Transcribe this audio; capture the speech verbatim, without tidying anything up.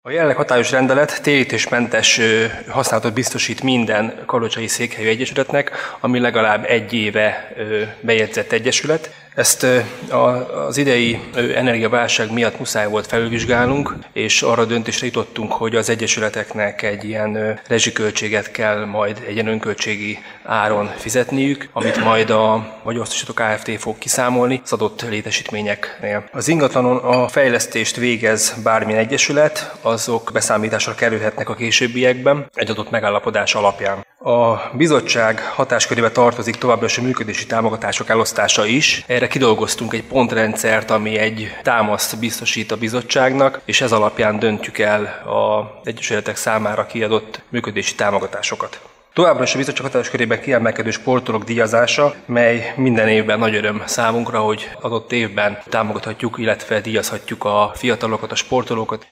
A jelenleg hatályos rendelet térítésmentes használatot biztosít minden kalocsai székhelyű egyesületnek, ami legalább egy éve bejegyzett egyesület. Ezt az idei energiaválság miatt muszáj volt felülvizsgálnunk, és arra döntésre jutottunk, hogy az egyesületeknek egy ilyen rezsiköltséget kell majd egy ilyen önköltségi áron fizetniük, amit majd a Magyarországi Kft. Fog kiszámolni az adott létesítményeknél. Az ingatlanon a fejlesztést végez bármilyen egyesület, azok beszámításra kerülhetnek a későbbiekben egy adott megállapodás alapján. A bizottság hatáskörébe tartozik továbbra is a működési támogatások elosztása is. Erre kidolgoztunk egy pontrendszert, ami egy támaszt biztosít a bizottságnak, és ez alapján döntjük el az egyesületek számára kiadott működési támogatásokat. Továbbra is a bizottság hatáskörében kiemelkedő sportolók díjazása, mely minden évben nagy öröm számunkra, hogy adott évben támogathatjuk, illetve díjazhatjuk a fiatalokat, a sportolókat.